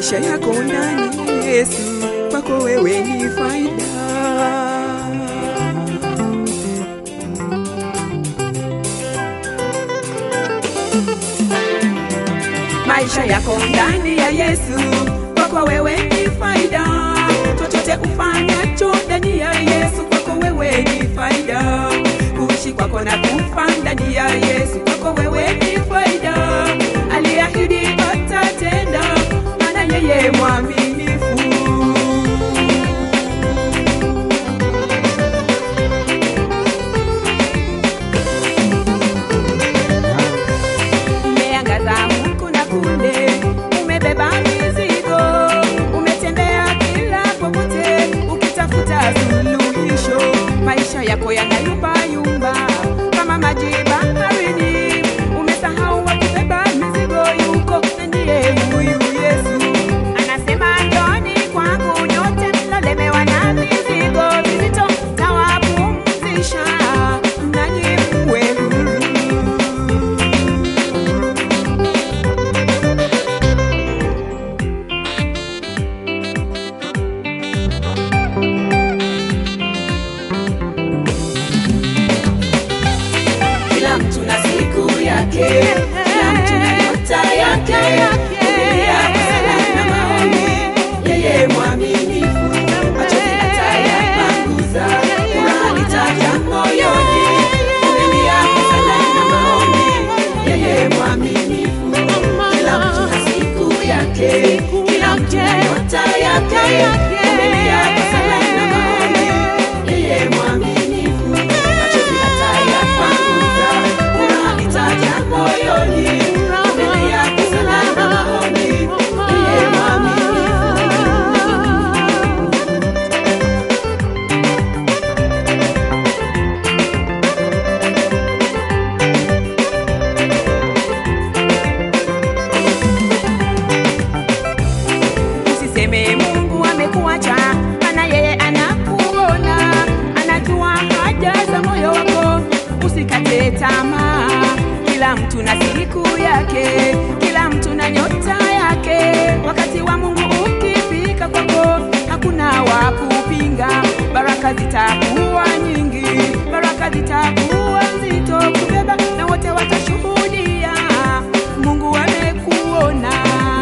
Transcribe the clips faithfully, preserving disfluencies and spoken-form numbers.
maisha yako ndani ya Yesu, kwako wewe ni faida. Maisha yako ndani ya Yesu, kwako wewe ni faida. Chochote ufanyacho ndani ya Yesu, kwako wewe ni faida. Kuishi kwako na kufa ndani ya Yesu, kwako wewe ni faida. Aliahidi atatenda, maana yeye mwaminifu. Umeangaza huku na kule, umebeba mizigo, umetembea kila popote ukitafuta suluhisho. Maisha yako yanayumba yumba kama maji baharini, umesahau wa kubeba mizigo, yuko ndiye huyu Yesu. Anasema njoni kwangu nyote mlolemewa na mizigo mizito, tawapumzisha nanyi mwe huru. Kila mtu na siku yake, kila mtu na nyota yake. Vumilia kwa sala na maombi, yeye mwaminifu. Machozi atayapanguza, furaha itaja moyoni. Vumilia kwa sala na maombi, yeye mwaminifu. Kila mtu na siku yake, kila mtu na nyota yake. Vumilia kwa sala na maombi, yeye mwaminifu. Machozi atayapanguza, furaha itaja moyoni. Vumilia kwa sala na maombi, yeye mwaminifu. Usiseme Mungu amekuacha, maana yeye anakuona, anajua haja za moyo wako. Usikate tamaa, kila mtu na siku yake, kila mtu na nyota yake. Wakati wa Mungu ukifika kwako, hakuna wa kupinga. Baraka zitakuwa nyingi, baraka zitakuwa nzito kubeba, na wote watashuhudia Mungu amekuona.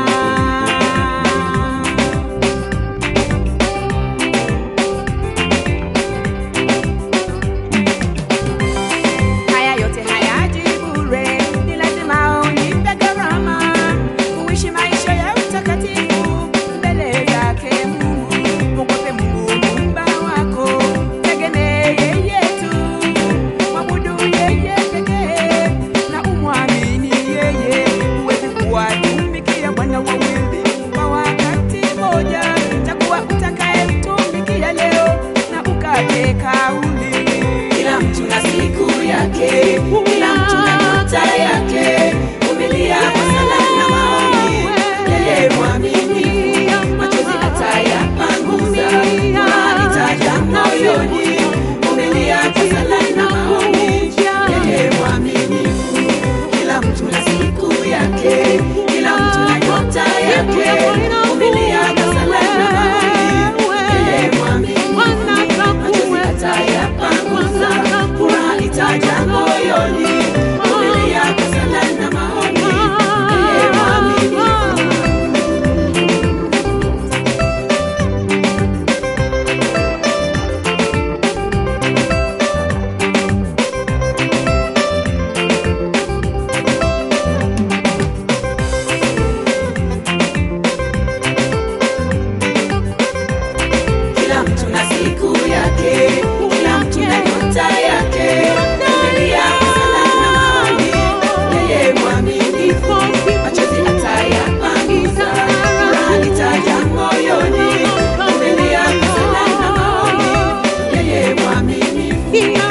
Haya yote hayaji bure, ni lazima ulipe gharama. Kuishi maisha ya utakatifu mbele zake Mungu. Mwogope Mungu Muumba wako, tegemee yeye tu, mwabudu yeye pekee na umwamini yeye. Huwezi kuwatumikia Bwana wawili kwa wakati mmoja. Chagua utakayemtumikia leo na ukate kauli. Kila mtu na siku yake, kila mtu na nyota yake. Vumilia kwa sala na maombi, yeye mwaminifu. Machozi atayapanguza, furaha itaja moyoni. Vumilia kwa sala na maombi, yeye mwaminifu. Kila mtu na siku yake, kila mtu na nyota yake. Vumilia kwa sala na maombi, yeye mwaminifu. Machozi atayapanguza, furaha itaja moyoni. Vumilia kwa sala na maombi, yeye mwaminifu. Kila mtu na siku yake, kila mtu na nyota yake. Vumilia kwa sala na maombi, yeye mwaminifu. Machozi atayapanguza, furaha itaja moyoni. Vumilia kwa sala na maombi, yeye mwaminifu.